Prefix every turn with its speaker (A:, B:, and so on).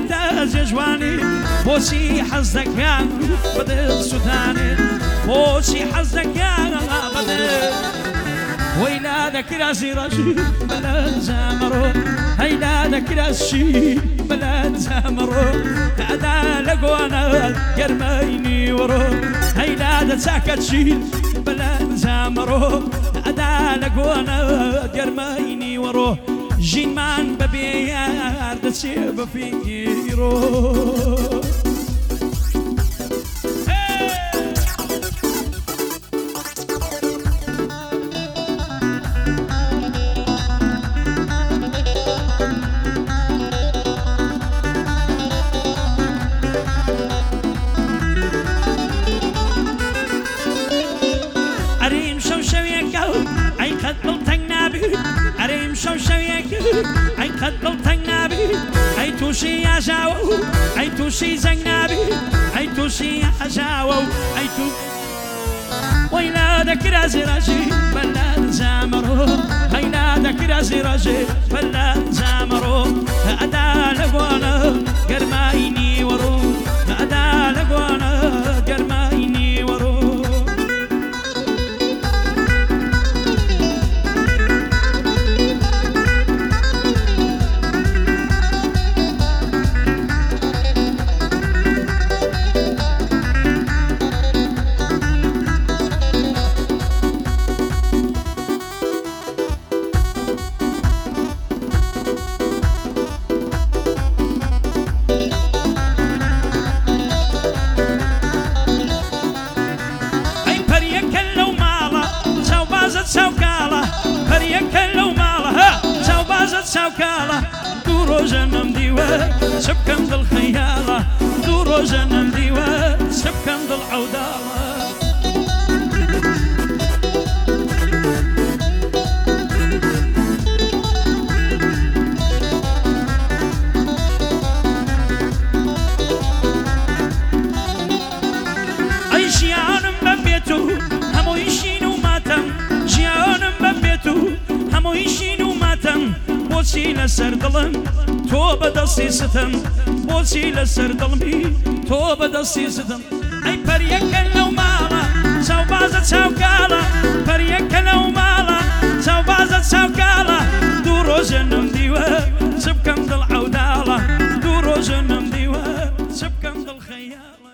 A: دازێ جوانی بۆچی حەز دەکەن بەدڵ سووتانێ بۆچی حەز دەکەن بەدڵ وەیلا دەکرا زیڕەشی بەلەن زامەڕۆ هەیلا دەکرا شی بەلەن زامەڕۆ ئەدا لە گۆنە گەرمەی نیوەڕۆ هەیلا دەچاکە چین بەلەن زامەڕۆ ئەدا لە گۆنە گەرمەی نیوەڕۆ ژینمان بەبێ یار دەچێ بە فیڕۆ ئەرێم شەو شەوێکی ئەی قەت دڵ تەنگ نابی ئەی تووشی یاژاوە و ئەی تووشی زەنگ نابی ئەی تووشی یاژاوە و ئەی تو وەیلا دەکرا زیڕەژی بەلەن زامەڕۆ هەیلا دەکرا زیڕەژی بەلەن زامەڕۆ ئەدا لە گۆنە گەرمای نیوەڕۆ ئەدا لە گۆنە گەرمای نیوەڕۆ چاوکاڵە دوو ڕۆژە نەمدیوە شەبکەم دڵ خەیاڵە دوو ڕۆژە نەمدیوە شەبکەم دڵ عەوداڵە ئەی ژیانم بەبێت و هەمووی شین و ماتەم ژیانم بەبێت و هەمووی شین و ماتەم بۆچی لەسەر دڵم تۆ بەدەستی ستم بۆچی لەسەر دڵمی تۆ بەدەستی ستم ئەی پەریەکە لەو ماڵە چاوبازە چاوکاڵە پەریەکە لەو ماڵە چاوبازە چاوکاڵە دوو ڕۆژە نەمدیوە چ بکەم دڵ عەوداڵە دوو ڕۆژە نەمدیوە چ بکەم دڵ خەیاڵە